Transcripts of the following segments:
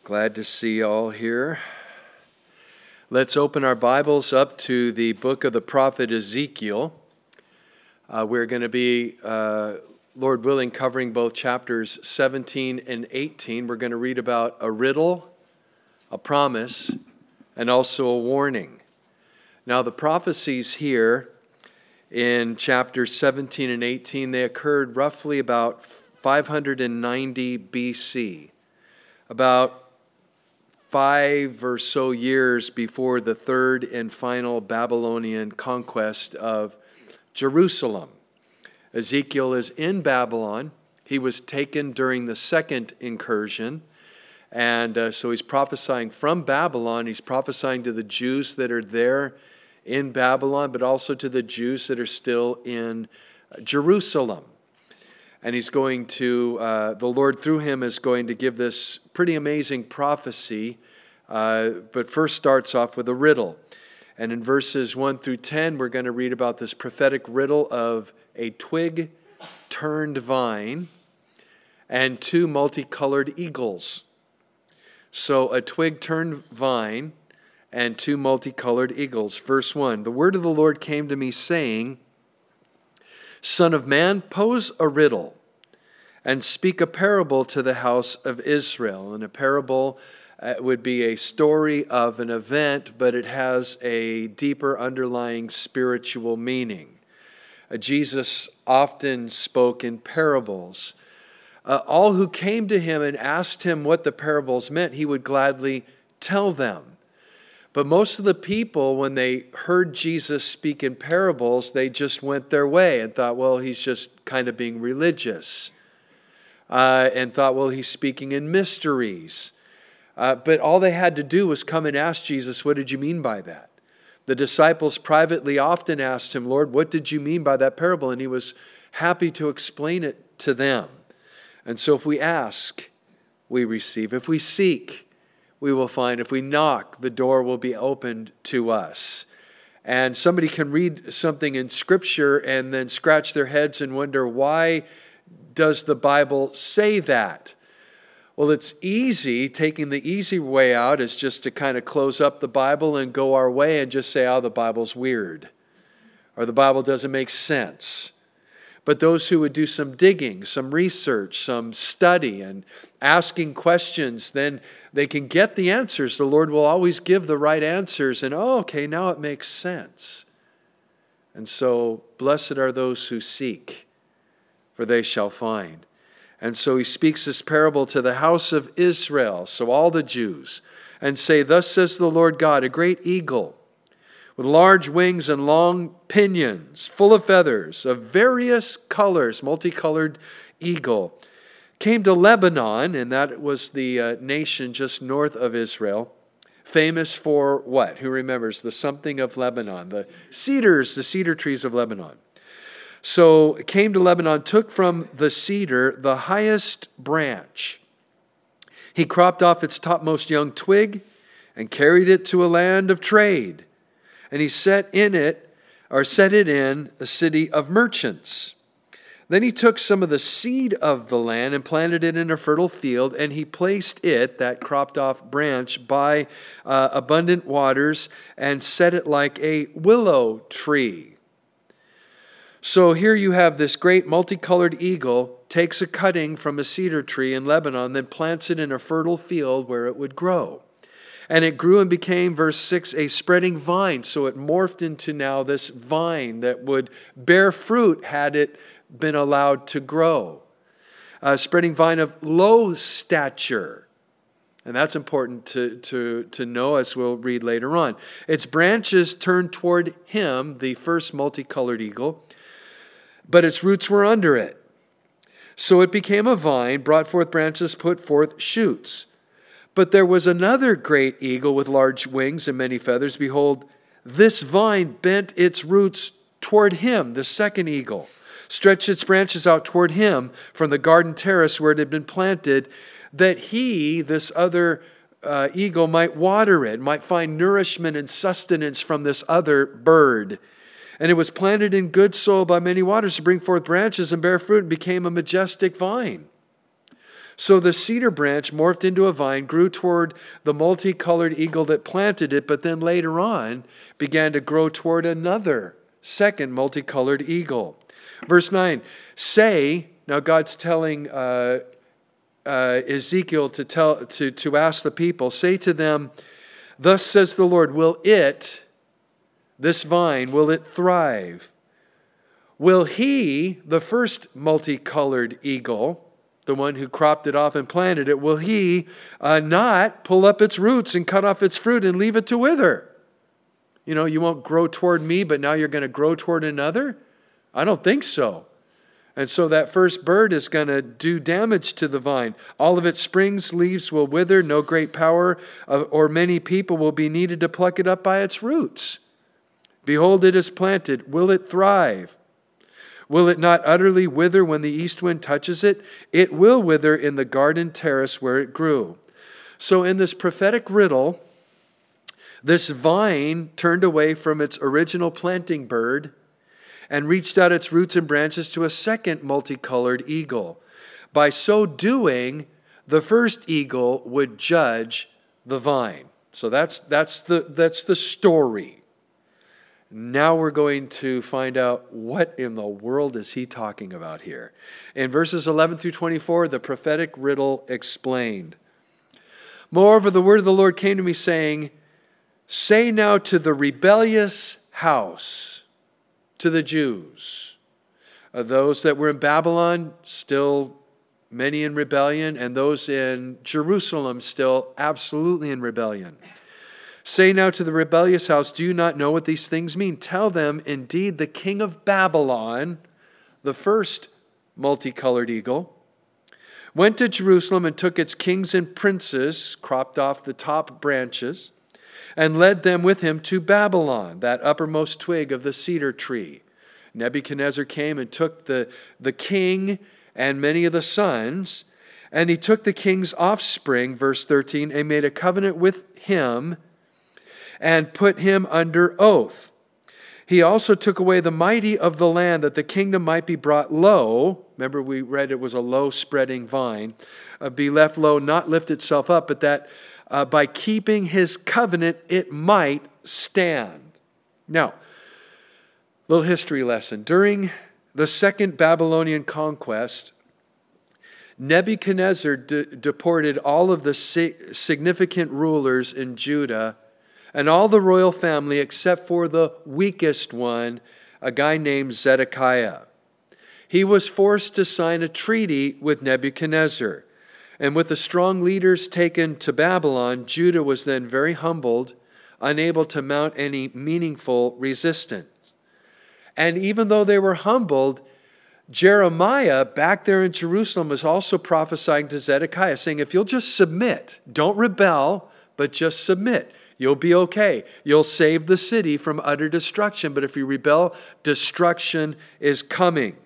Glad to see you all here. Let's open our Bibles up to the book of the prophet Ezekiel. We're going to be, Lord willing, covering both chapters 17 and 18. We're going to read about a riddle, a promise, and also a warning. Now, the prophecies here in chapters 17 and 18, they occurred roughly about 590 BC, about 5 or so years before the third and final Babylonian conquest of Jerusalem. Ezekiel is in Babylon. He was taken during the second incursion. And so he's prophesying from Babylon. He's prophesying to the Jews that are there in Babylon, but also to the Jews that are still in Jerusalem. And he's going to, the Lord through him is going to give this pretty amazing prophecy, but first starts off with a riddle. And in verses 1 through 10, we're going to read about this prophetic riddle of a twig turned vine and two multicolored eagles. So a twig turned vine and two multicolored eagles. Verse 1, the word of the Lord came to me saying, Son of man, pose a riddle and speak a parable to the house of Israel. And a parable would be a story of an event, but it has a deeper underlying spiritual meaning. Jesus often spoke in parables. All who came to him and asked him what the parables meant, he would gladly tell them. But most of the people, when they heard Jesus speak in parables, they just went their way and thought, well, he's just kind of being religious. And thought, well, he's speaking in mysteries. But all they had to do was come and ask Jesus, what did you mean by that? The disciples privately often asked him, Lord, what did you mean by that parable? And he was happy to explain it to them. And so if we ask, we receive. If we seek, we will find. If we knock, the door will be opened to us. And somebody can read something in Scripture and then scratch their heads and wonder, why does the Bible say that? Well, it's easy. Taking the easy way out is just to kind of close up the Bible and go our way and just say, oh, the Bible's weird, or the Bible doesn't make sense. But those who would do some digging, some research, some study, and asking questions, then they can get the answers. The Lord will always give the right answers. And, okay, now it makes sense. And so, blessed are those who seek, for they shall find. And so he speaks this parable to the house of Israel, so all the Jews, and say, Thus says the Lord God, a great eagle, with large wings and long pinions, full of feathers, of various colors, multicolored eagle, came to Lebanon, and that was the nation just north of Israel, famous for what? Who remembers? The something of Lebanon, the cedars, the cedar trees of Lebanon. So it came to Lebanon, took from the cedar the highest branch. He cropped off its topmost young twig and carried it to a land of trade. And he set it in a city of merchants. Then he took some of the seed of the land and planted it in a fertile field, and he placed it, that cropped off branch, by abundant waters and set it like a willow tree. So here you have this great multicolored eagle takes a cutting from a cedar tree in Lebanon, then plants it in a fertile field where it would grow. And it grew and became, verse 6, a spreading vine. So it morphed into now this vine that would bear fruit had it been allowed to grow. A spreading vine of low stature. And that's important to know, as we'll read later on. Its branches turned toward him, the first multicolored eagle, but its roots were under it. So it became a vine, brought forth branches, put forth shoots. But there was another great eagle with large wings and many feathers. Behold, this vine bent its roots toward him, the second eagle, stretched its branches out toward him from the garden terrace where it had been planted, that he, this other eagle, might water it, might find nourishment and sustenance from this other bird. And it was planted in good soil by many waters to bring forth branches and bear fruit, and became a majestic vine. So the cedar branch morphed into a vine, grew toward the multicolored eagle that planted it, but then later on began to grow toward another, second multicolored eagle. Verse 9, say, now God's telling Ezekiel to ask the people, say to them, thus says the Lord, will it, this vine, will it thrive? Will he, the first multicolored eagle, the one who cropped it off and planted it, will he not pull up its roots and cut off its fruit and leave it to wither? You know, you won't grow toward me, but now you're going to grow toward another? I don't think so. And so that first bird is going to do damage to the vine. All of its springs, leaves will wither. No great power or many people will be needed to pluck it up by its roots. Behold, it is planted. Will it thrive? Will it not utterly wither when the east wind touches it? It will wither in the garden terrace where it grew. So in this prophetic riddle, this vine turned away from its original planting bird and reached out its roots and branches to a second multicolored eagle. By so doing, the first eagle would judge the vine. So that's the story. Now we're going to find out what in the world is he talking about here. In verses 11 through 24, the prophetic riddle explained. Moreover, the word of the Lord came to me saying, say now to the rebellious house, to the Jews, those that were in Babylon, still many in rebellion, and those in Jerusalem, still absolutely in rebellion. Say now to the rebellious house, do you not know what these things mean? Tell them, indeed, the king of Babylon, the first multicolored eagle, went to Jerusalem and took its kings and princes, cropped off the top branches, and led them with him to Babylon, that uppermost twig of the cedar tree. Nebuchadnezzar came and took the king and many of the sons, and he took the king's offspring, verse 13, and made a covenant with him and put him under oath. He also took away the mighty of the land, that the kingdom might be brought low. Remember, we read it was a low spreading vine. Be left low, not lift itself up, but that by keeping his covenant, it might stand. Now, little history lesson. During the second Babylonian conquest, Nebuchadnezzar deported all of the significant rulers in Judah and all the royal family except for the weakest one, a guy named Zedekiah. He was forced to sign a treaty with Nebuchadnezzar. And with the strong leaders taken to Babylon, Judah was then very humbled, unable to mount any meaningful resistance. And even though they were humbled, Jeremiah, back there in Jerusalem, was also prophesying to Zedekiah, saying, if you'll just submit, don't rebel, but just submit, you'll be okay. You'll save the city from utter destruction. But if you rebel, destruction is coming.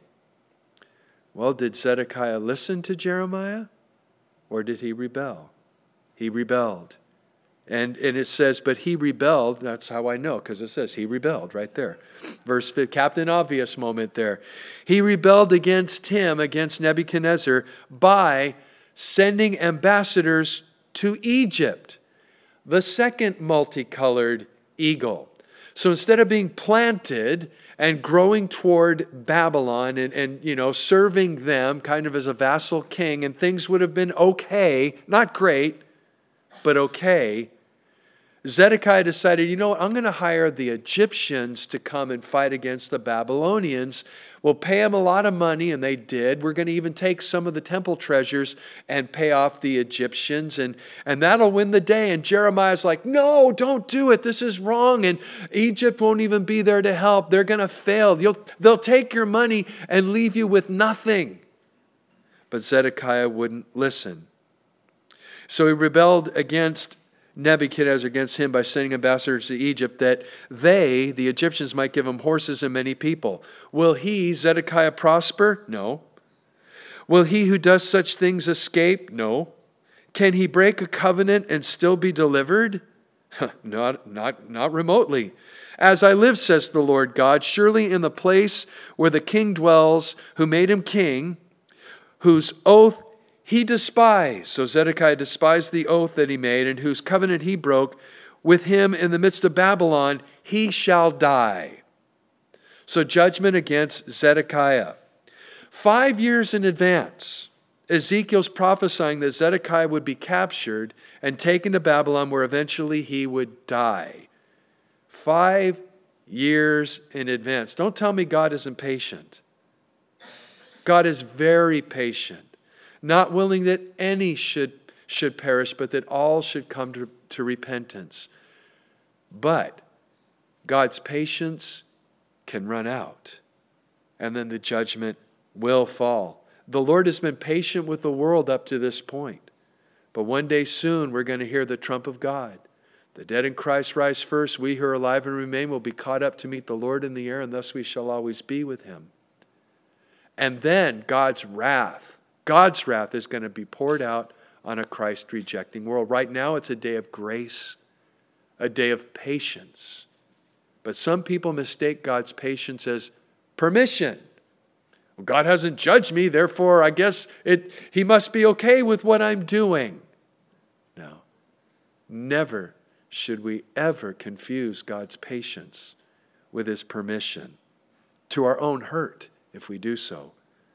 Well, did Zedekiah listen to Jeremiah? Or did he rebel? He rebelled. And it says, but he rebelled. That's how I know, because it says he rebelled right there. Verse 5, Captain Obvious moment there. He rebelled against him, against Nebuchadnezzar, by sending ambassadors to Egypt, the second multicolored eagle. So instead of being planted and growing toward Babylon and serving them kind of as a vassal king, and things would have been okay, not great, but okay, Zedekiah decided, you know what, I'm going to hire the Egyptians to come and fight against the Babylonians. We'll pay them a lot of money, and they did. We're going to even take some of the temple treasures and pay off the Egyptians, and that'll win the day. And Jeremiah's like, no, don't do it. This is wrong, and Egypt won't even be there to help. They're going to fail. They'll take your money and leave you with nothing. But Zedekiah wouldn't listen. So he rebelled against Nebuchadnezzar, against him, by sending ambassadors to Egypt, that they, the Egyptians, might give him horses and many people. Will he, Zedekiah, prosper? No. Will he who does such things escape? No. Can he break a covenant and still be delivered? Not remotely. As I live, says the Lord God, surely in the place where the king dwells, who made him king, whose oath he despised, so Zedekiah despised the oath that he made and whose covenant he broke with him in the midst of Babylon, he shall die. So judgment against Zedekiah. 5 years in advance, Ezekiel's prophesying that Zedekiah would be captured and taken to Babylon, where eventually he would die. 5 years in advance. Don't tell me God isn't patient. God is very patient, not willing that any should perish, but that all should come to repentance. But God's patience can run out, and then the judgment will fall. The Lord has been patient with the world up to this point, but one day soon we're going to hear the trump of God. The dead in Christ rise first. We who are alive and remain will be caught up to meet the Lord in the air, and thus we shall always be with him. And then God's wrath is going to be poured out on a Christ-rejecting world. Right now it's a day of grace, a day of patience. But some people mistake God's patience as permission. Well, God hasn't judged me, therefore I guess he must be okay with what I'm doing. No. Never should we ever confuse God's patience with his permission, to our own hurt if we do so.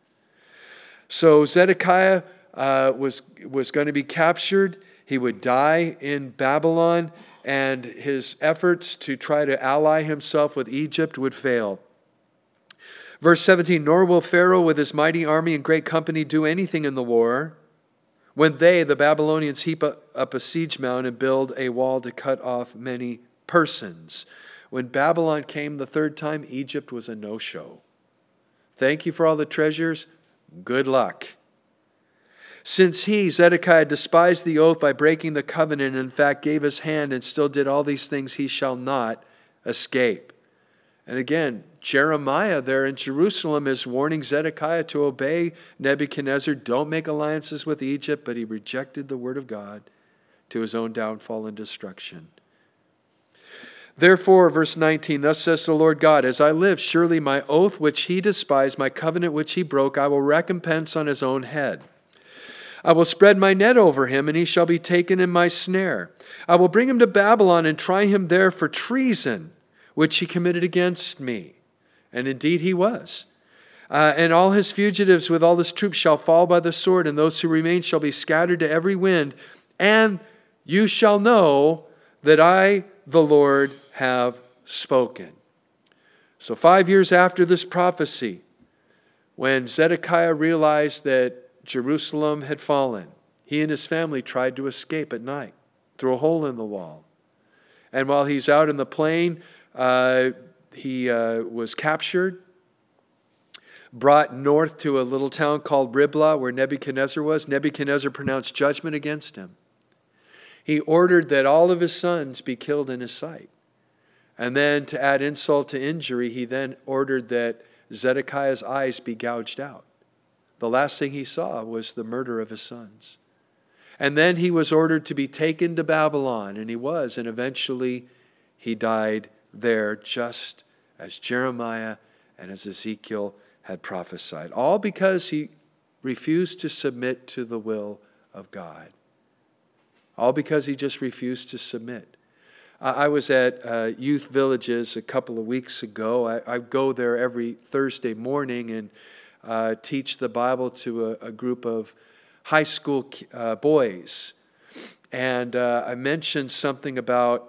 So Zedekiah was going to be captured. He would die in Babylon, and his efforts to try to ally himself with Egypt would fail. Verse 17, nor will Pharaoh with his mighty army and great company do anything in the war, when they, the Babylonians, heap up a siege mound and build a wall to cut off many persons. When Babylon came the third time, Egypt was a no-show. Thank you for all the treasures. Good luck. Since he, Zedekiah, despised the oath by breaking the covenant, and in fact gave his hand and still did all these things, he shall not escape. And again, Jeremiah there in Jerusalem is warning Zedekiah to obey Nebuchadnezzar. Don't make alliances with Egypt, but he rejected the word of God to his own downfall and destruction. Therefore, verse 19, thus says the Lord God, as I live, surely my oath which he despised, my covenant which he broke, I will recompense on his own head. I will spread my net over him, and he shall be taken in my snare. I will bring him to Babylon and try him there for treason, which he committed against me. And indeed he was. And all his fugitives with all his troops shall fall by the sword, and those who remain shall be scattered to every wind. And you shall know that I, the Lord, have spoken. So 5 years after this prophecy, when Zedekiah realized that Jerusalem had fallen, he and his family tried to escape at night through a hole in the wall. And while he's out in the plain, he was captured, brought north to a little town called Riblah, where Nebuchadnezzar was. Nebuchadnezzar pronounced judgment against him. He ordered that all of his sons be killed in his sight. And then, to add insult to injury, he then ordered that Zedekiah's eyes be gouged out. The last thing he saw was the murder of his sons. And then he was ordered to be taken to Babylon, and he was, and eventually he died there, just as Jeremiah and as Ezekiel had prophesied. All because he refused to submit to the will of God. All because he just refused to submit. I was at Youth Villages a couple of weeks ago. I go there every Thursday morning and teach the Bible to a group of high school boys. And I mentioned something about,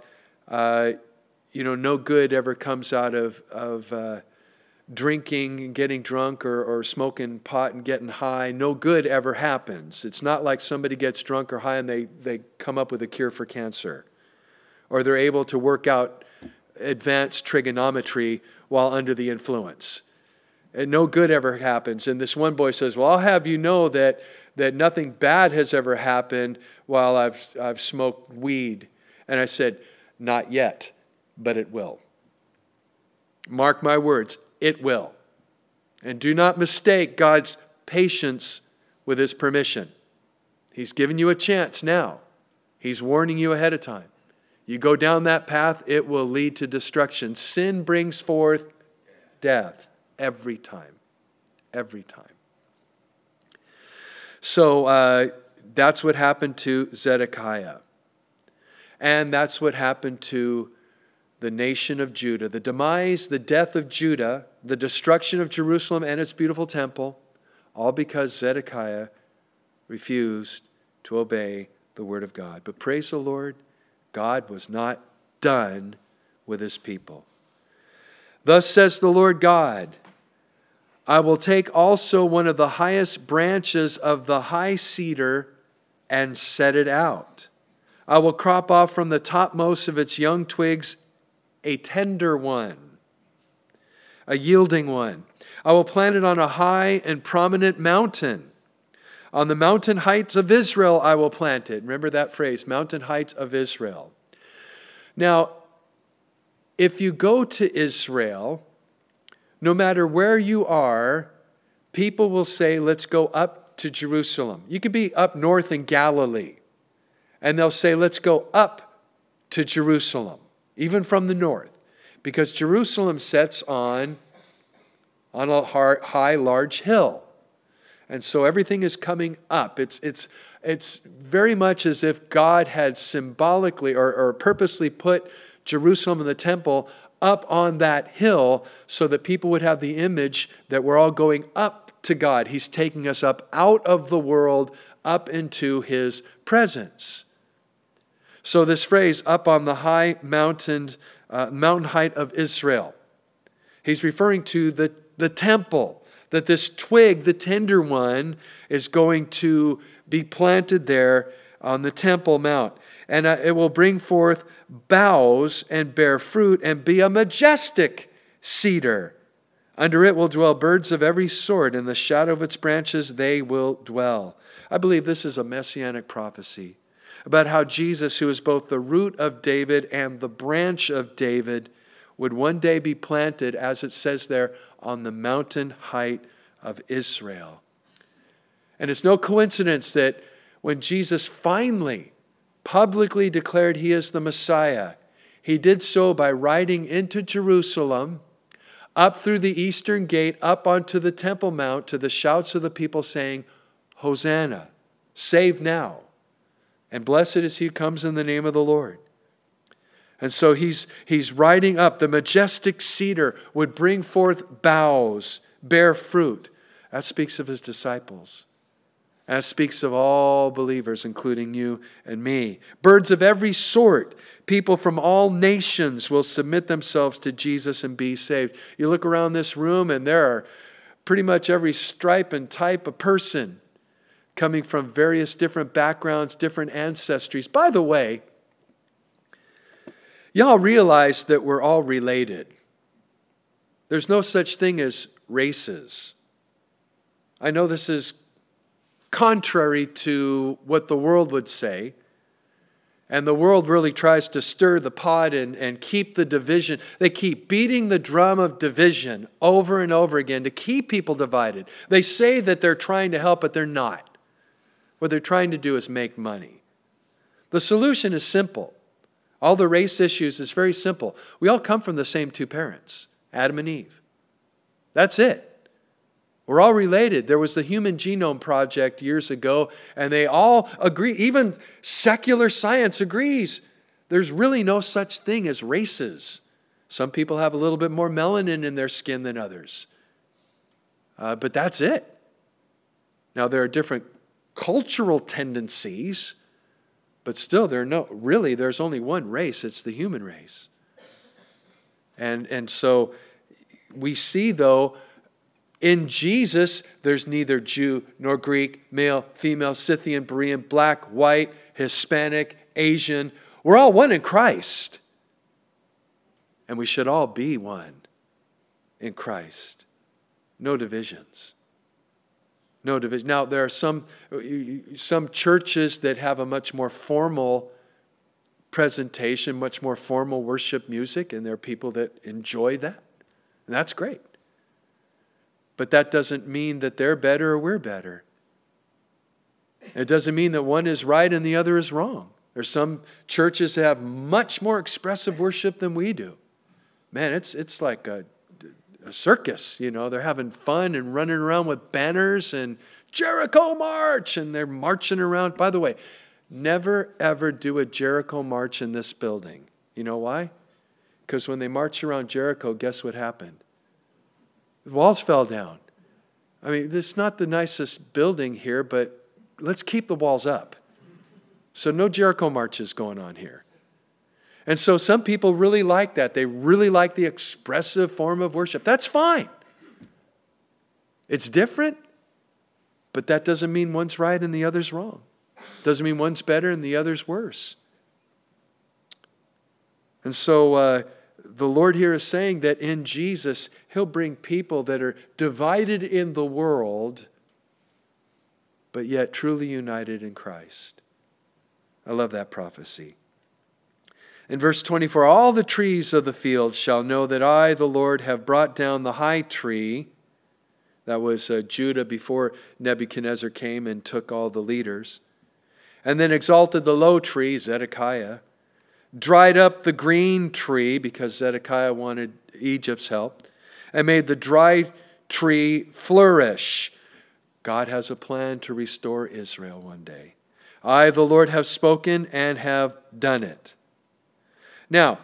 no good ever comes out of drinking and getting drunk or smoking pot and getting high. No good ever happens. It's not like somebody gets drunk or high and they come up with a cure for cancer, or they're able to work out advanced trigonometry while under the influence. And no good ever happens. And this one boy says, well, I'll have you know that nothing bad has ever happened while I've smoked weed. And I said, not yet, but it will. Mark my words, it will. And do not mistake God's patience with his permission. He's given you a chance now. He's warning you ahead of time. You go down that path, it will lead to destruction. Sin brings forth death every time. Every time. So that's what happened to Zedekiah. And that's what happened to the nation of Judah. The demise, the death of Judah, the destruction of Jerusalem and its beautiful temple, all because Zedekiah refused to obey the word of God. But praise the Lord, God was not done with his people. Thus says the Lord God, I will take also one of the highest branches of the high cedar and set it out. I will crop off from the topmost of its young twigs a tender one, a yielding one. I will plant it on a high and prominent mountain. On the mountain heights of Israel I will plant it. Remember that phrase, mountain heights of Israel. Now, if you go to Israel, no matter where you are, people will say, let's go up to Jerusalem. You can be up north in Galilee, and they'll say, let's go up to Jerusalem, even from the north, because Jerusalem sits on a high, large hill. And so everything is coming up. It's very much as if God had symbolically or purposely put Jerusalem and the temple up on that hill so that people would have the image that we're all going up to God. He's taking us up out of the world, up into his presence. So this phrase, up on the high mountain height of Israel, he's referring to the temple, that this twig, the tender one, is going to be planted there on the Temple Mount. And it will bring forth boughs and bear fruit and be a majestic cedar. Under it will dwell birds of every sort. In the shadow of its branches they will dwell. I believe this is a messianic prophecy about how Jesus, who is both the root of David and the branch of David, would one day be planted, as it says there, on the mountain height of Israel. And it's no coincidence that when Jesus finally publicly declared he is the Messiah, he did so by riding into Jerusalem, up through the eastern gate, up onto the Temple Mount, to the shouts of the people saying, Hosanna, save now, and blessed is he who comes in the name of the Lord. And so he's riding up. The majestic cedar would bring forth boughs, bear fruit. That speaks of his disciples. That speaks of all believers, including you and me. Birds of every sort, people from all nations will submit themselves to Jesus and be saved. You look around this room and there are pretty much every stripe and type of person coming from various different backgrounds, different ancestries. By the way, y'all realize that we're all related. There's no such thing as races. I know this is contrary to what the world would say, and the world really tries to stir the pot and keep the division. They keep beating the drum of division over and over again to keep people divided. They say that they're trying to help, but they're not. What they're trying to do is make money. The solution is simple. All the race issues is very simple. We all come from the same two parents, Adam and Eve. That's it. We're all related. There was the Human Genome Project years ago, and they all agree, even secular science agrees, there's really no such thing as races. Some people have a little bit more melanin in their skin than others. But that's it. Now, there are different cultural tendencies, but still, there's only one race. It's the human race. And so we see, though, in Jesus, there's neither Jew nor Greek, male, female, Scythian, Berean, black, white, Hispanic, Asian. We're all one in Christ. And we should all be one in Christ. No divisions. No division. Now, there are some churches that have a much more formal presentation, much more formal worship music, and there are people that enjoy that. And that's great. But that doesn't mean that they're better or we're better. It doesn't mean that one is right and the other is wrong. There's some churches that have much more expressive worship than we do. Man, it's like a circus, you know. They're having fun and running around with banners and Jericho march, and they're marching around. By the way, never ever do a Jericho march in this building. You know why? Because when they marched around Jericho, guess what happened? The walls fell down. I mean, this is not the nicest building here, but let's keep the walls up. So no Jericho marches going on here. And so some people really like that. They really like the expressive form of worship. That's fine. It's different, but that doesn't mean one's right and the other's wrong. Doesn't mean one's better and the other's worse. And so the Lord here is saying that in Jesus, He'll bring people that are divided in the world, but yet truly united in Christ. I love that prophecy. In verse 24, all the trees of the field shall know that I, the Lord, have brought down the high tree. That was Judah before Nebuchadnezzar came and took all the leaders. And then exalted the low tree, Zedekiah. Dried up the green tree, because Zedekiah wanted Egypt's help. And made the dry tree flourish. God has a plan to restore Israel one day. I, the Lord, have spoken and have done it. Now,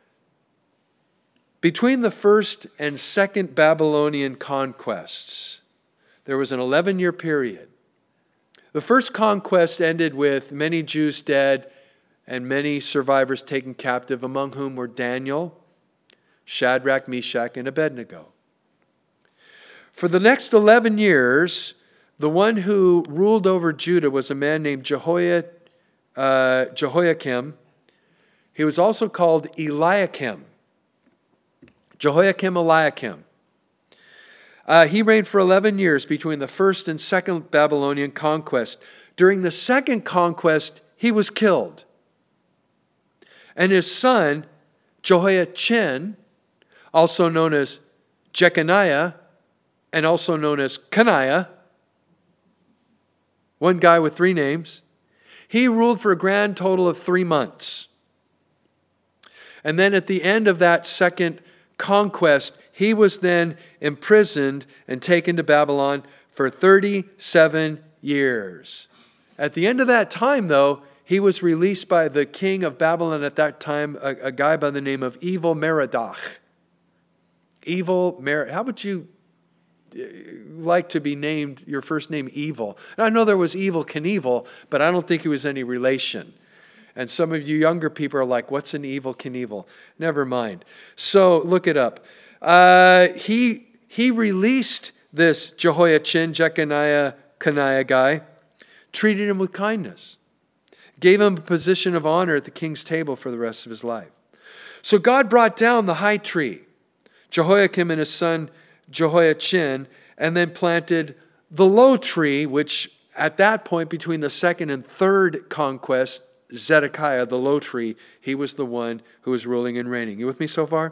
between the first and second Babylonian conquests, there was an 11-year period. The first conquest ended with many Jews dead and many survivors taken captive, among whom were Daniel, Shadrach, Meshach, and Abednego. For the next 11 years, the one who ruled over Judah was a man named Jehoiakim. He was also called Eliakim. Jehoiakim, Eliakim. He reigned for 11 years between the first and second Babylonian conquest. During the second conquest, he was killed. And his son, Jehoiachin, also known as Jeconiah, and also known as Coniah, one guy with 3 names, he ruled for a grand total of 3 months. And then at the end of that second conquest, he was then imprisoned and taken to Babylon for 37 years. At the end of that time, though, he was released by the king of Babylon at that time, a guy by the name of Evil-Merodach. How would you like to be named your first name Evil? Now, I know there was Evel Knievel, but I don't think he was any relation. And some of you younger people are like, what's an Evel Knievel? Never mind. So look it up. He released this Jehoiachin, Jeconiah, Coniah guy, treated him with kindness, gave him a position of honor at the king's table for the rest of his life. So God brought down the high tree, Jehoiakim and his son Jehoiachin, and then planted the low tree, which at that point between the second and third conquest, Zedekiah, the low tree, he was the one who was ruling and reigning. You with me so far?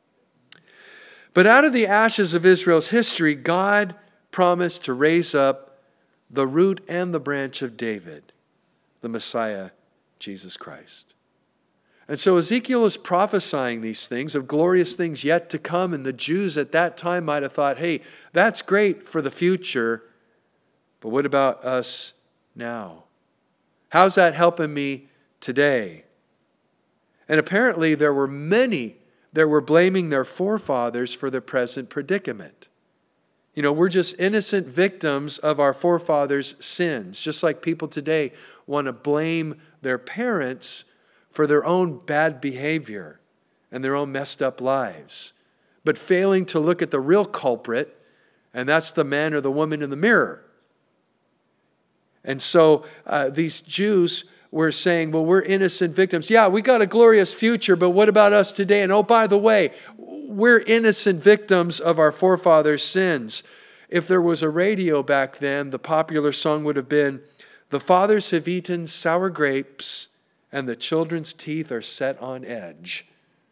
But out of the ashes of Israel's history, God promised to raise up the root and the branch of David, the Messiah, Jesus Christ. And so Ezekiel is prophesying these things of glorious things yet to come, and the Jews at that time might have thought, hey, that's great for the future, but what about us now? How's that helping me today? And apparently there were many that were blaming their forefathers for their present predicament. You know, we're just innocent victims of our forefathers' sins, just like people today want to blame their parents for their own bad behavior and their own messed up lives, but failing to look at the real culprit, and that's the man or the woman in the mirror. And so these Jews were saying, well, we're innocent victims. Yeah, we got a glorious future, but what about us today? And oh, by the way, we're innocent victims of our forefathers' sins. If there was a radio back then, the popular song would have been, the fathers have eaten sour grapes and the children's teeth are set on edge.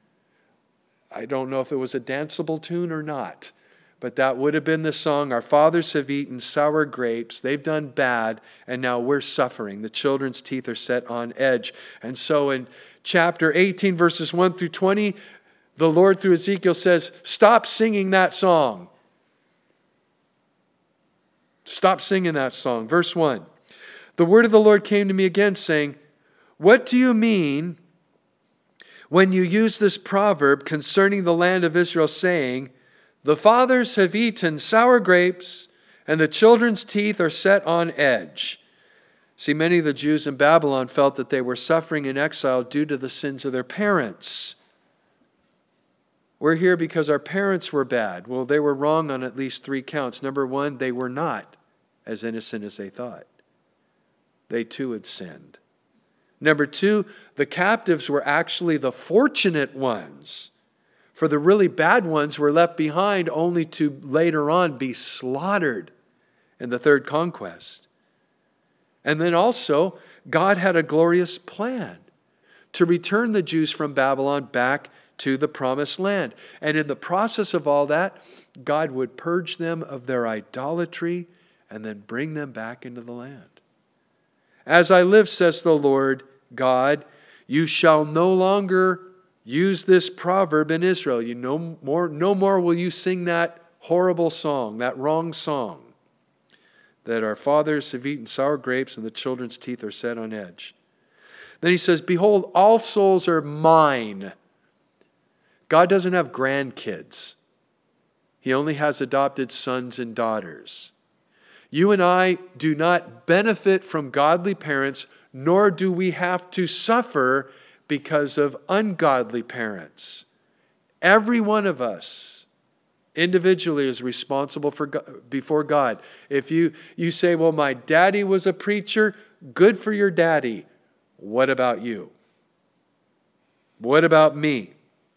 I don't know if it was a danceable tune or not, but that would have been the song. Our fathers have eaten sour grapes. They've done bad, and now we're suffering. The children's teeth are set on edge. And so in chapter 18, verses 1 through 20, the Lord through Ezekiel says, stop singing that song. Stop singing that song. Verse 1. The word of the Lord came to me again, saying, what do you mean when you use this proverb concerning the land of Israel, saying, the fathers have eaten sour grapes, and the children's teeth are set on edge? See, many of the Jews in Babylon felt that they were suffering in exile due to the sins of their parents. We're here because our parents were bad. Well, they were wrong on at least 3 counts. Number 1, they were not as innocent as they thought. They too had sinned. Number 2, the captives were actually the fortunate ones. For the really bad ones were left behind only to later on be slaughtered in the 3rd conquest. And then also, God had a glorious plan to return the Jews from Babylon back to the promised land. And in the process of all that, God would purge them of their idolatry and then bring them back into the land. As I live, says the Lord God, you shall no longer use this proverb in Israel. No more will you sing that horrible song, that wrong song, that our fathers have eaten sour grapes and the children's teeth are set on edge. Then he says, behold, all souls are mine. God doesn't have grandkids. He only has adopted sons and daughters. You and I do not benefit from godly parents, nor do we have to suffer because of ungodly parents. Every one of us individually is responsible before God. If you say, well, my daddy was a preacher, good for your daddy. What about you? What about me?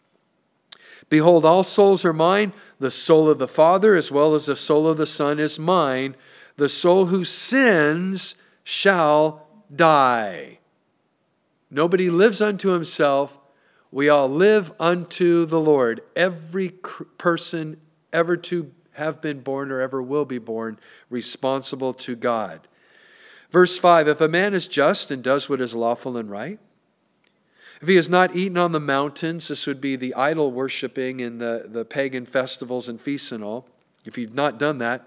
Behold, all souls are mine. The soul of the Father as well as the soul of the Son is mine. The soul who sins shall die. Nobody lives unto himself. We all live unto the Lord. Every person ever to have been born or ever will be born, responsible to God. Verse 5, if a man is just and does what is lawful and right, if he has not eaten on the mountains, this would be the idol worshiping in the pagan festivals and feasts and all, if he'd not done that,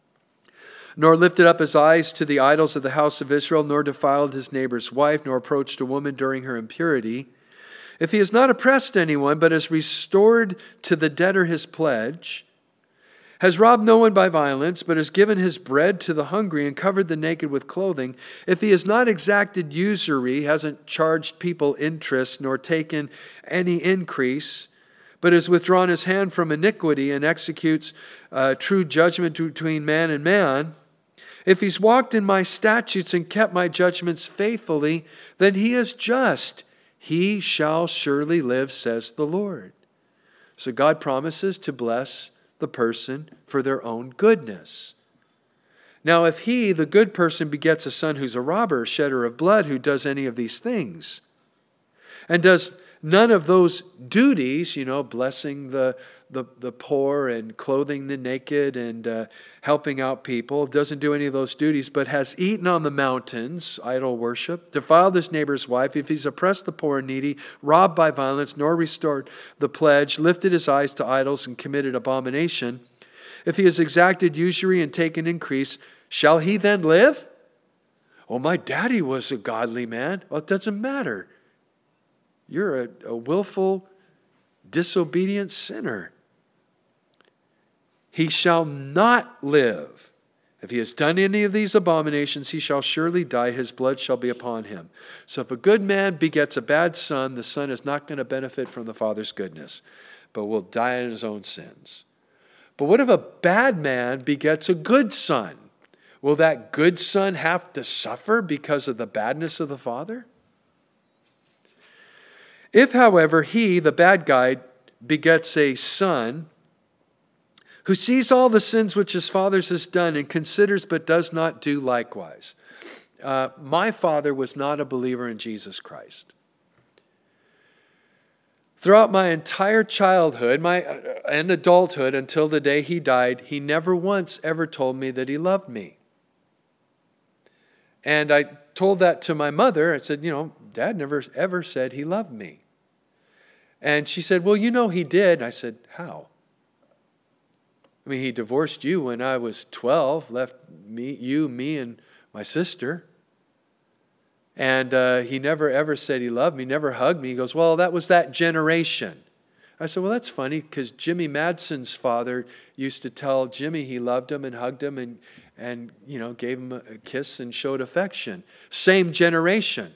nor lifted up his eyes to the idols of the house of Israel, nor defiled his neighbor's wife, nor approached a woman during her impurity, if he has not oppressed anyone, but has restored to the debtor his pledge, has robbed no one by violence, but has given his bread to the hungry and covered the naked with clothing, if he has not exacted usury, hasn't charged people interest, nor taken any increase, but has withdrawn his hand from iniquity and executes true judgment between man and man, if he's walked in my statutes and kept my judgments faithfully, then he is just. He shall surely live, says the Lord. So God promises to bless the person for their own goodness. Now, if he, the good person, begets a son who's a robber, shedder of blood, who does any of these things, and does none of those duties, blessing the poor and clothing the naked and helping out people, doesn't do any of those duties, but has eaten on the mountains, idol worship, defiled his neighbor's wife, if he's oppressed the poor and needy, robbed by violence, nor restored the pledge, lifted his eyes to idols and committed abomination, if he has exacted usury and taken increase, shall he then live? Oh, my daddy was a godly man. Well, it doesn't matter. You're a willful, disobedient sinner. He shall not live. If he has done any of these abominations, he shall surely die. His blood shall be upon him. So if a good man begets a bad son, the son is not going to benefit from the father's goodness, but will die in his own sins. But what if a bad man begets a good son? Will that good son have to suffer because of the badness of the father? If, however, he, the bad guy, begets a son who sees all the sins which his father has done and considers but does not do likewise. My father was not a believer in Jesus Christ. Throughout my entire childhood and adulthood until the day he died, he never once ever told me that he loved me. And I told that to my mother. I said, Dad never ever said he loved me. And she said, well, he did. And I said, how? I mean, he divorced you when I was 12, left me, and my sister. And he never ever said he loved me, never hugged me. He goes, well, that was that generation. I said, well, that's funny because Jimmy Madsen's father used to tell Jimmy he loved him and hugged him and gave him a kiss and showed affection. Same generation.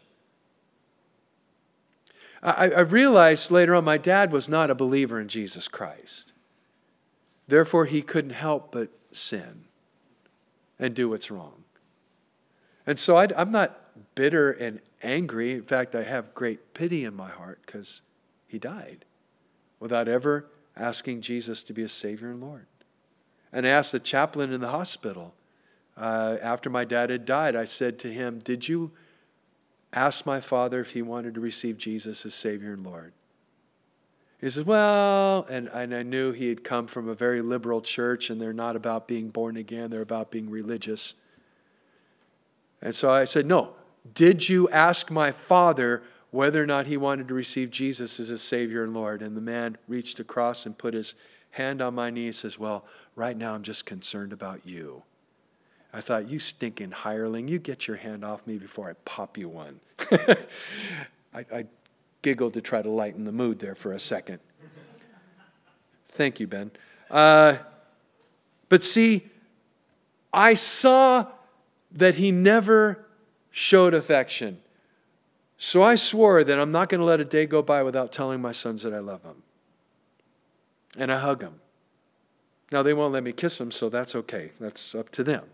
I realized later on my dad was not a believer in Jesus Christ. Therefore, he couldn't help but sin and do what's wrong. And so I'm not bitter and angry. In fact, I have great pity in my heart because he died without ever asking Jesus to be his Savior and Lord. And I asked the chaplain in the hospital, after my dad had died, I said to him, did you ask my father if he wanted to receive Jesus as Savior and Lord? He said, well, and I knew he had come from a very liberal church, and they're not about being born again, they're about being religious. And so I said, no, did you ask my father whether or not he wanted to receive Jesus as his Savior and Lord? And the man reached across and put his hand on my knee and says, well, right now I'm just concerned about you. I thought, you stinking hireling, you get your hand off me before I pop you one. I giggled to try to lighten the mood there for a second. Thank you, Ben. But see, I saw that he never showed affection. So I swore that I'm not going to let a day go by without telling my sons that I love them. And I hug them. Now, they won't let me kiss them, so that's okay. That's up to them.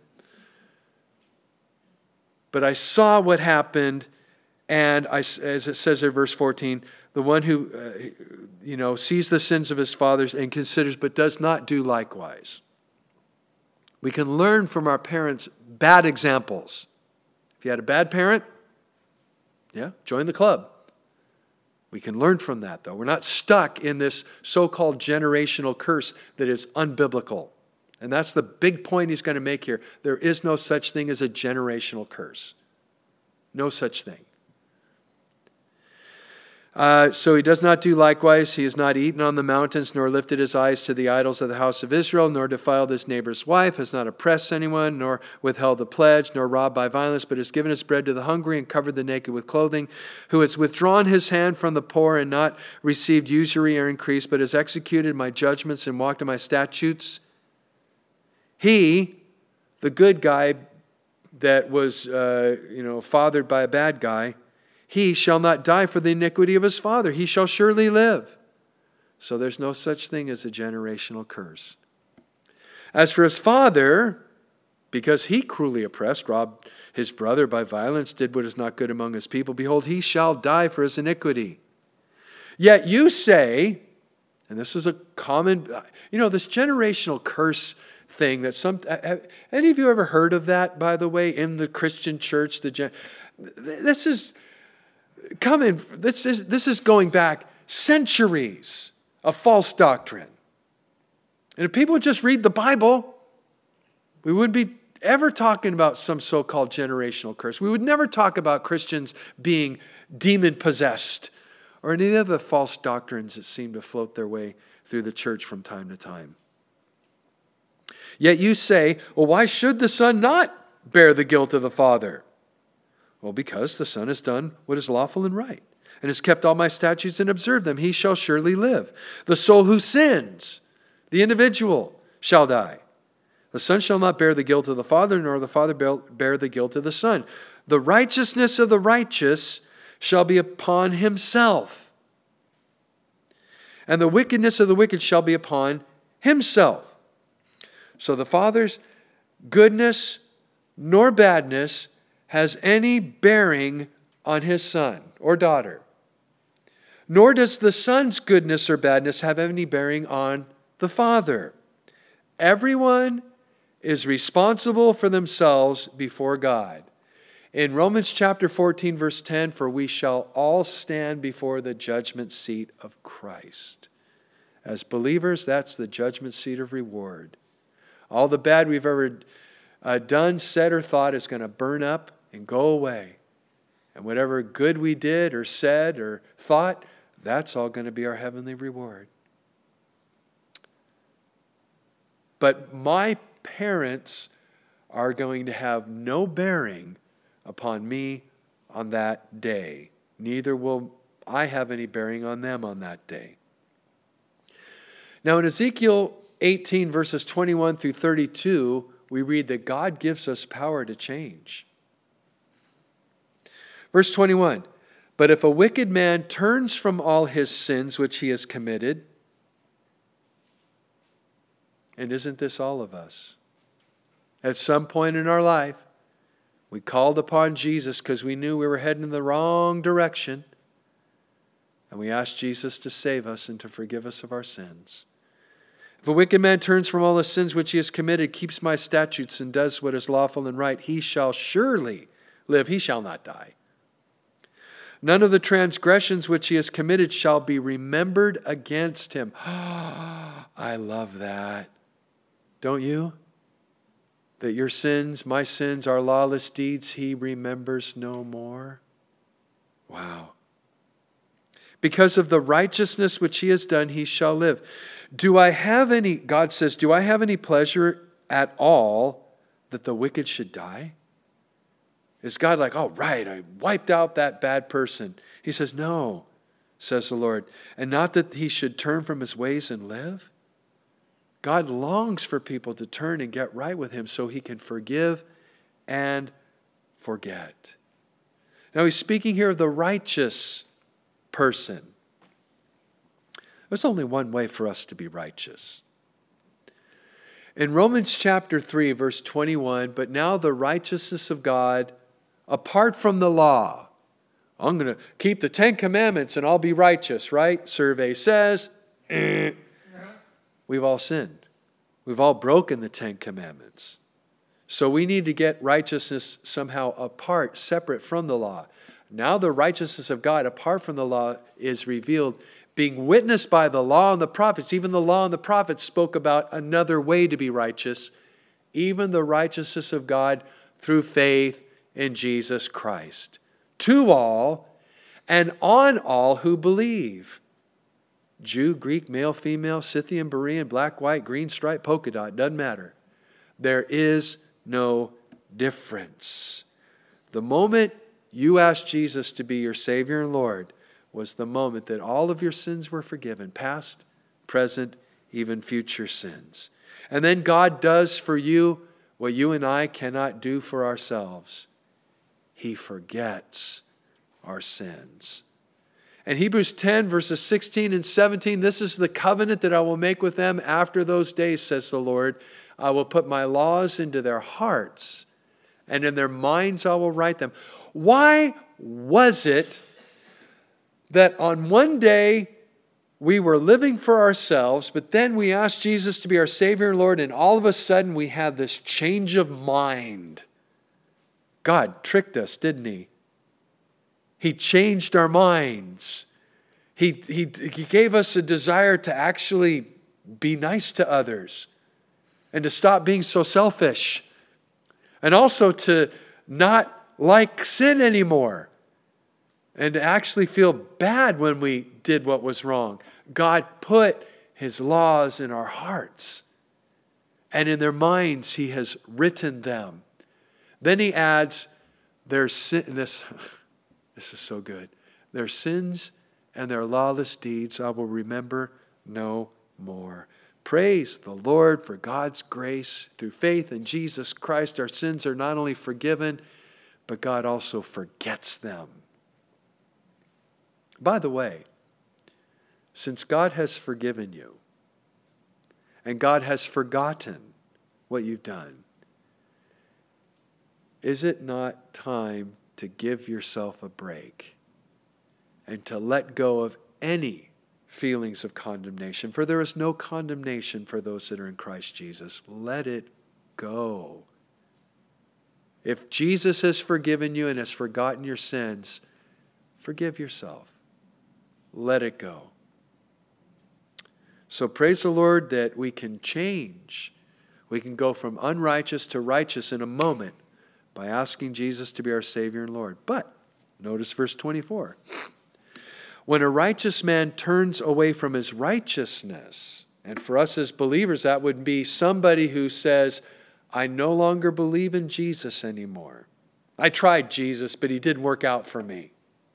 But I saw what happened, and as it says in verse 14, the one who sees the sins of his fathers and considers but does not do likewise. We can learn from our parents' bad examples. If you had a bad parent, join the club. We can learn from that, though. We're not stuck in this so-called generational curse that is unbiblical. And that's the big point he's going to make here. There is no such thing as a generational curse. No such thing. So he does not do likewise. He has not eaten on the mountains, nor lifted his eyes to the idols of the house of Israel, nor defiled his neighbor's wife, has not oppressed anyone, nor withheld a pledge, nor robbed by violence, but has given his bread to the hungry and covered the naked with clothing, who has withdrawn his hand from the poor and not received usury or increase, but has executed my judgments and walked in my statutes. He, the good guy that was, fathered by a bad guy, he shall not die for the iniquity of his father. He shall surely live. So there's no such thing as a generational curse. As for his father, because he cruelly oppressed, robbed his brother by violence, did what is not good among his people, behold, he shall die for his iniquity. Yet you say, and this is a common, this generational curse thing that have any of you ever heard of that, by the way, in the Christian church? This is going back centuries of false doctrine. And if people would just read the Bible, we wouldn't be ever talking about some so-called generational curse. We would never talk about Christians being demon-possessed or any of the false doctrines that seem to float their way through the church from time to time. Yet you say, well, why should the Son not bear the guilt of the Father? Well, because the Son has done what is lawful and right, and has kept all my statutes and observed them. He shall surely live. The soul who sins, the individual, shall die. The Son shall not bear the guilt of the Father, nor the Father bear the guilt of the Son. The righteousness of the righteous shall be upon himself, and the wickedness of the wicked shall be upon himself. So the Father's goodness nor badness has any bearing on his son or daughter. Nor does the Son's goodness or badness have any bearing on the Father. Everyone is responsible for themselves before God. In Romans chapter 14, verse 10, for we shall all stand before the judgment seat of Christ. As believers, that's the judgment seat of reward. All the bad we've ever done, said, or thought is going to burn up and go away. And whatever good we did or said or thought, that's all going to be our heavenly reward. but my parents are going to have no bearing upon me on that day. Neither will I have any bearing on them on that day. Now in Ezekiel 18 verses 21 through 32, we read that God gives us power to change. Verse 21, but if a wicked man turns from all his sins which he has committed, and isn't this all of us? At some point in our life, we called upon Jesus because we knew we were heading in the wrong direction. And we asked Jesus to save us and to forgive us of our sins. If a wicked man turns from all the sins which he has committed, keeps my statutes, and does what is lawful and right, he shall surely live. He shall not die. None of the transgressions which he has committed shall be remembered against him. I love that. Don't you? That your sins, my sins, our lawless deeds, he remembers no more. Wow. Because of the righteousness which he has done, he shall live. God says, do I have any pleasure at all that the wicked should die? Is God like, oh, right, I wiped out that bad person? He says, no, says the Lord. And not that he should turn from his ways and live. God longs for people to turn and get right with him so he can forgive and forget. Now he's speaking here of the righteous person. There's only one way for us to be righteous. In Romans chapter 3, verse 21, but now the righteousness of God apart from the law. I'm going to keep the 10 Commandments and I'll be righteous, right? Survey says, we've all sinned. We've all broken the 10 Commandments. So we need to get righteousness somehow apart, separate from the law. Now the righteousness of God apart from the law is revealed, being witnessed by the law and the prophets. Even the law and the prophets spoke about another way to be righteous, even the righteousness of God through faith in Jesus Christ. To all and on all who believe. Jew, Greek, male, female, Scythian, Berean, black, white, green, stripe, polka dot, doesn't matter. There is no difference. The moment you asked Jesus to be your Savior and Lord was the moment that all of your sins were forgiven, past, present, even future sins. And then God does for you what you and I cannot do for ourselves. He forgets our sins. And Hebrews 10, verses 16 and 17, this is the covenant that I will make with them after those days, says the Lord. I will put my laws into their hearts, and in their minds I will write them. Why was it that on one day we were living for ourselves, but then we asked Jesus to be our Savior and Lord, and all of a sudden we had this change of mind? God tricked us, didn't he? He changed our minds. He gave us a desire to actually be nice to others and to stop being so selfish, and also to not like sin anymore and to actually feel bad when we did what was wrong. God put his laws in our hearts, and in their minds he has written them. Then he adds their sin. This is so good. Their sins and their lawless deeds I will remember no more. Praise the Lord for God's grace. Through faith in Jesus Christ, our sins are not only forgiven, but God also forgets them. By the way, since God has forgiven you and God has forgotten what you've done, is it not time to give yourself a break and to let go of any feelings of condemnation? For there is no condemnation for those that are in Christ Jesus. Let it go. If Jesus has forgiven you and has forgotten your sins, forgive yourself. Let it go. So praise the Lord that we can change. We can go from unrighteous to righteous in a moment by asking Jesus to be our Savior and Lord. But notice verse 24. When a righteous man turns away from his righteousness And for us as believers, that would be somebody who says, I no longer believe in Jesus anymore. I tried Jesus, but he didn't work out for me.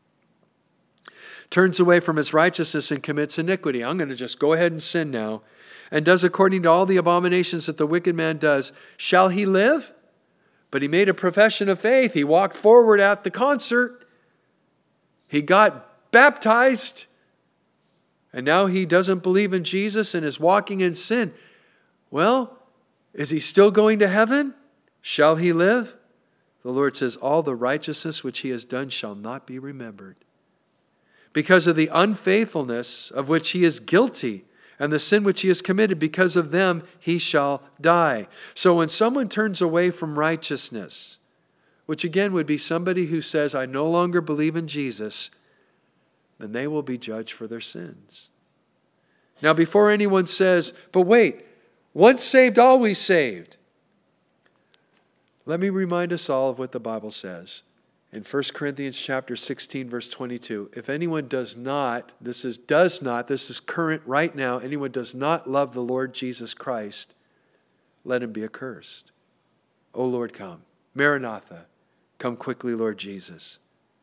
Turns away from his righteousness and commits iniquity. I'm going to just go ahead and sin now. And does according to all the abominations that the wicked man does. Shall he live? But he made a profession of faith. He walked forward at the concert. He got baptized. And now he doesn't believe in Jesus and is walking in sin. Well, is he still going to heaven? Shall he live? The Lord says, all the righteousness which he has done shall not be remembered. Because of the unfaithfulness of which he is guilty, and the sin which he has committed, because of them he shall die. So when someone turns away from righteousness, which again would be somebody who says, I no longer believe in Jesus, then they will be judged for their sins. Now, before anyone says, but wait, once saved, always saved. Let me remind us all of what the Bible says. In 1 Corinthians chapter 16, verse 22, if anyone does not, this is current right now, anyone does not love the Lord Jesus Christ, let him be accursed. O Lord, come. Maranatha, come quickly, Lord Jesus.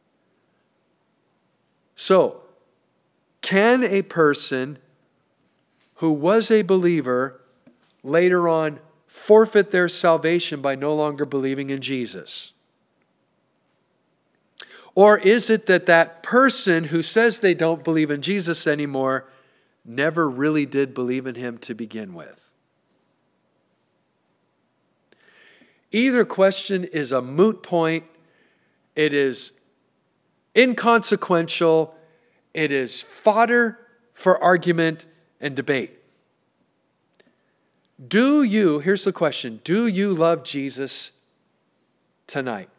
So, can a person who was a believer later on forfeit their salvation by no longer believing in Jesus? Or is it that that person who says they don't believe in Jesus anymore never really did believe in him to begin with? Either question is a moot point. It is inconsequential. It is fodder for argument and debate. Here's the question, do you love Jesus tonight?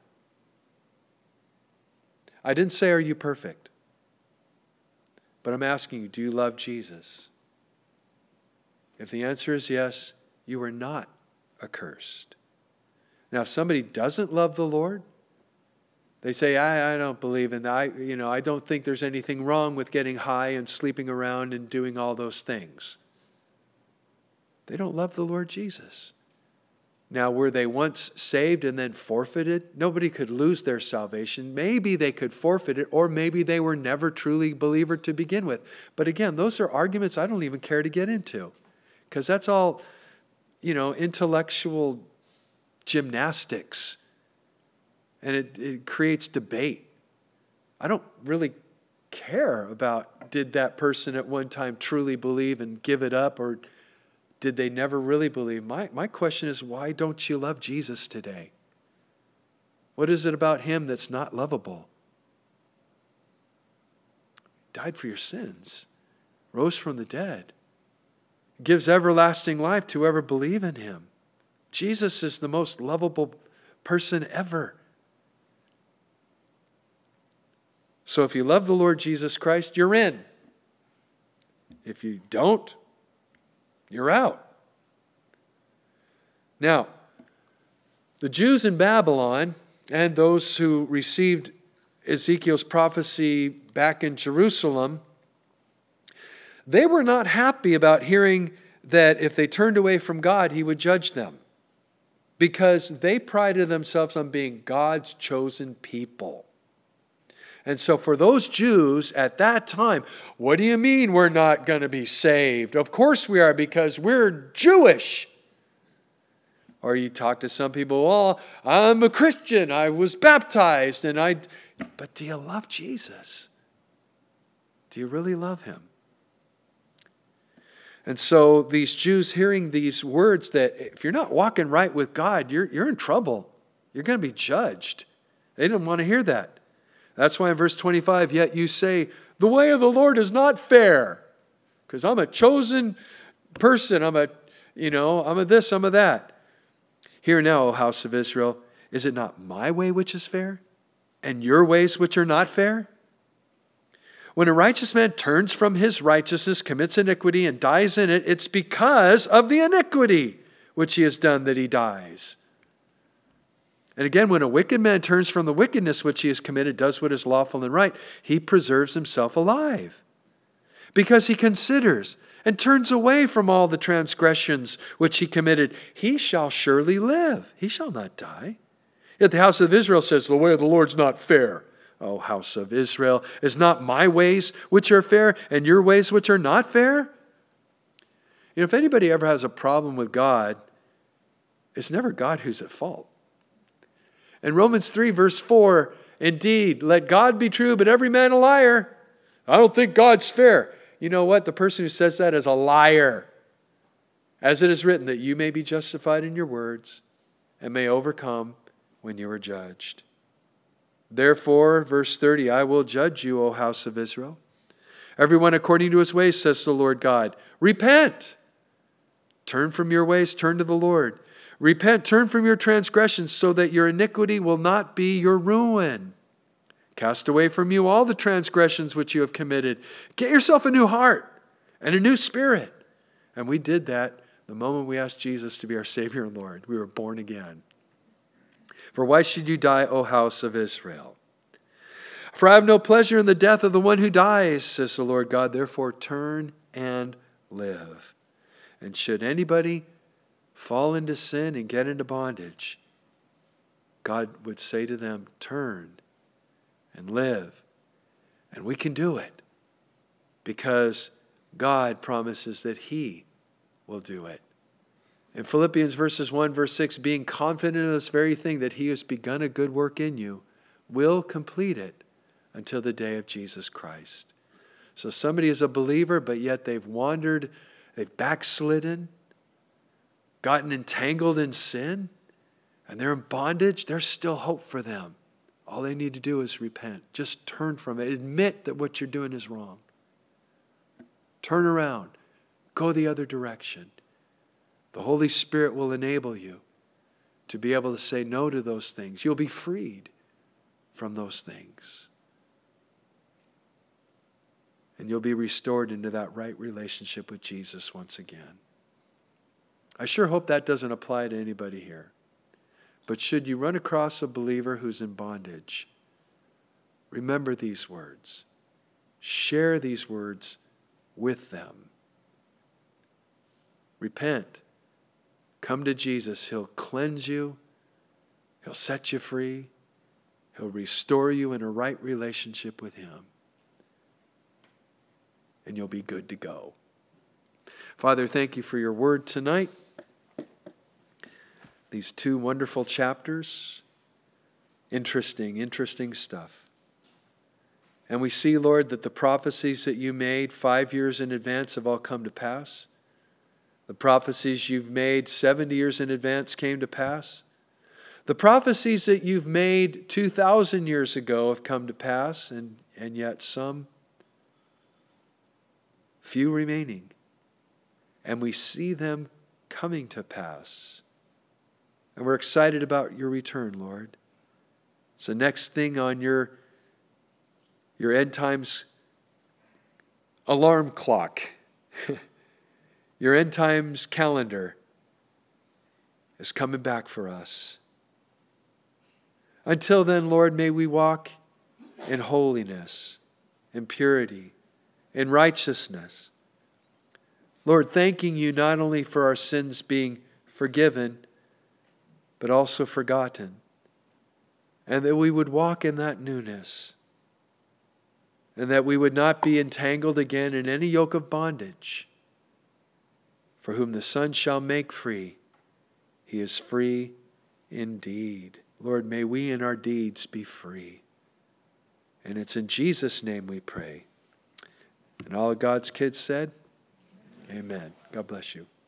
I didn't say, are you perfect? But I'm asking you, do you love Jesus? If the answer is yes, you are not accursed. Now, if somebody doesn't love the Lord, they say, I don't believe in that. I don't think there's anything wrong with getting high and sleeping around and doing all those things. They don't love the Lord Jesus. Now, were they once saved and then forfeited? Nobody could lose their salvation. Maybe they could forfeit it, or maybe they were never truly a believer to begin with. But again, those are arguments I don't even care to get into, because that's all, intellectual gymnastics, and it creates debate. I don't really care about, did that person at one time truly believe and give it up, or did they never really believe? My question is, why don't you love Jesus today? What is it about him that's not lovable? He died for your sins, rose from the dead, gives everlasting life to whoever believe in him. Jesus is the most lovable person ever. So if you love the Lord Jesus Christ, you're in. If you don't, you're out. Now, the Jews in Babylon and those who received Ezekiel's prophecy back in Jerusalem, they were not happy about hearing that if they turned away from God, he would judge them, because they prided themselves on being God's chosen people. And so for those Jews at that time, what do you mean we're not going to be saved? Of course we are, because we're Jewish. Or you talk to some people, well, I'm a Christian, I was baptized, but do you love Jesus? Do you really love him? And so these Jews hearing these words that if you're not walking right with God, you're in trouble. You're going to be judged. They didn't want to hear that. That's why in verse 25, yet you say, the way of the Lord is not fair, because I'm a chosen person. I'm a this, I'm a that. Hear now, O house of Israel, is it not my way which is fair, and your ways which are not fair? When a righteous man turns from his righteousness, commits iniquity, and dies in it, it's because of the iniquity which he has done that he dies. And again, when a wicked man turns from the wickedness which he has committed, does what is lawful and right, he preserves himself alive, because he considers and turns away from all the transgressions which he committed, he shall surely live. He shall not die. Yet the house of Israel says, the way of the Lord's not fair. O house of Israel, is not my ways which are fair and your ways which are not fair? If anybody ever has a problem with God, it's never God who's at fault. In Romans 3 verse 4, indeed, let God be true, but every man a liar. I don't think God's fair. You know what? The person who says that is a liar. As it is written, that you may be justified in your words and may overcome when you are judged. Therefore, verse 30, I will judge you, O house of Israel. Everyone according to his ways, says the Lord God. Repent. Turn from your ways, turn to the Lord. Repent, turn from your transgressions, so that your iniquity will not be your ruin. Cast away from you all the transgressions which you have committed. Get yourself a new heart and a new spirit. And we did that the moment we asked Jesus to be our Savior and Lord. We were born again. For why should you die, O house of Israel? For I have no pleasure in the death of the one who dies, says the Lord God. Therefore turn and live. And should anybody fall into sin and get into bondage, God would say to them, turn and live. And we can do it because God promises that He will do it. In Philippians verses 1, verse 6, being confident of this very thing, that He has begun a good work in you, will complete it until the day of Jesus Christ. So somebody is a believer, but yet they've wandered, they've backslidden, gotten entangled in sin, and they're in bondage. There's still hope for them. All they need to do is repent. Just turn from it. Admit that what you're doing is wrong. Turn around. Go the other direction. The Holy Spirit will enable you to be able to say no to those things. You'll be freed from those things. And you'll be restored into that right relationship with Jesus once again. I sure hope that doesn't apply to anybody here. But should you run across a believer who's in bondage, remember these words. Share these words with them. Repent. Come to Jesus. He'll cleanse you. He'll set you free. He'll restore you in a right relationship with Him. And you'll be good to go. Father, thank you for your word tonight. These two wonderful chapters. Interesting stuff. And we see, Lord, that the prophecies that you made 5 years in advance have all come to pass. The prophecies you've made 70 years in advance came to pass. The prophecies that you've made 2,000 years ago have come to pass, and yet few remaining. And we see them coming to pass. And we're excited about your return, Lord. It's the next thing on your end times alarm clock. Your end times calendar is coming back for us. Until then, Lord, may we walk in holiness, in purity, in righteousness. Lord, thanking you not only for our sins being forgiven, but also forgotten. And that we would walk in that newness. And that we would not be entangled again in any yoke of bondage. For whom the Son shall make free, he is free indeed. Lord, may we in our deeds be free. And it's in Jesus' name we pray. And all of God's kids said, amen. God bless you.